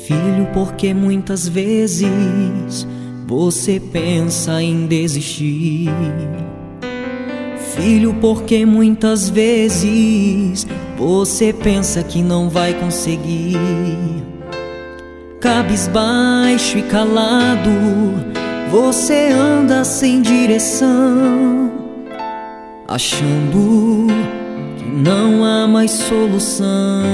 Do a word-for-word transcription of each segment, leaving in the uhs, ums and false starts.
Filho, porque muitas vezes você pensa em desistir. Filho, porque muitas vezes você pensa que não vai conseguir. Cabisbaixo e calado, você anda sem direção, achando que não há mais solução.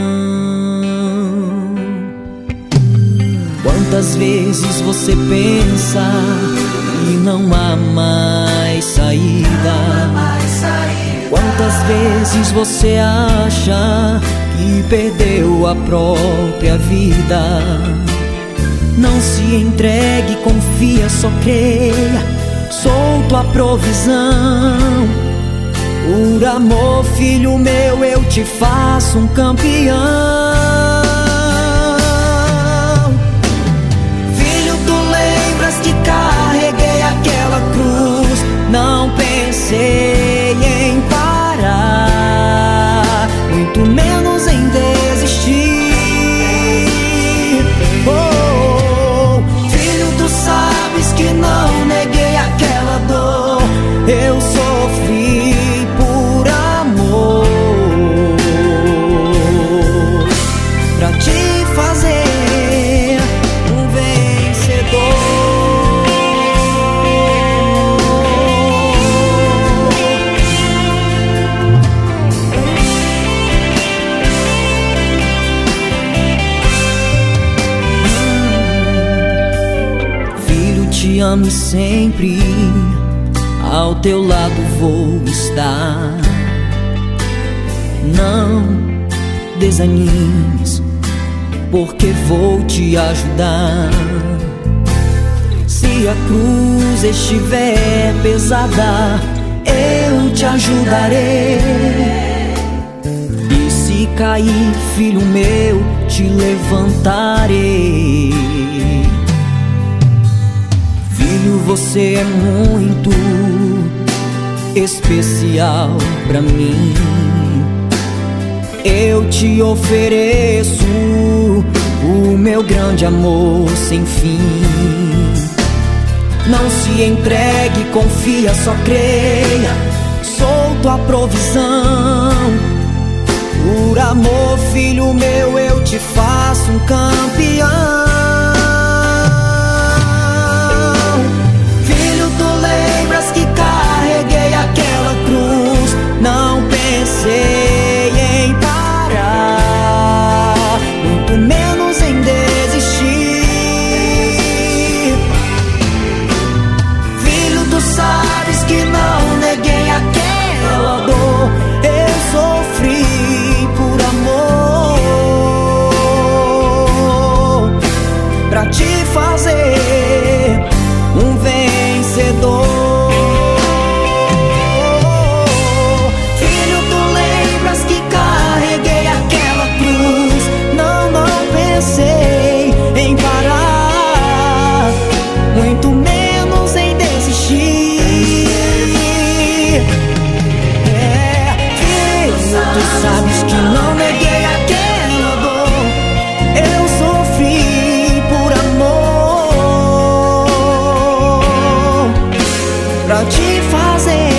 Quantas vezes você pensa que não há mais saída? Quantas vezes você acha que perdeu a própria vida? Não se entregue, confia, só creia, solto a provisão. Por amor, filho meu, eu te faço um campeão. Filho, tu lembras que carreguei aquela cruz? Não pensei em parar, muito menos em desistir. Oh, filho, tu sabes que não neguei aquela dor. Eu sofri por amor, pra te fazer um vencedor. Filho, te amo sempre, ao teu lado vou estar. Não desanimes, porque vou te ajudar. Se a cruz estiver pesada, eu te ajudarei. E se cair, filho meu, te levantarei. Filho, você é muito especial pra mim. Eu te ofereço o meu grande amor sem fim. Não se entregue, confia, só creia, solto a provisão. Por amor, filho meu, eu te faço um campeão. Que carreguei aquela cruz, não pensei em parar, muito menos em desistir. Filho, tu sabes que não neguei aquela dor. Eu sofri por amor, pra te fazer um vencedor. Pensei em parar, muito menos em desistir. É, filho, tu sabes que não neguei aquela dor. Eu sofri por amor, pra te fazer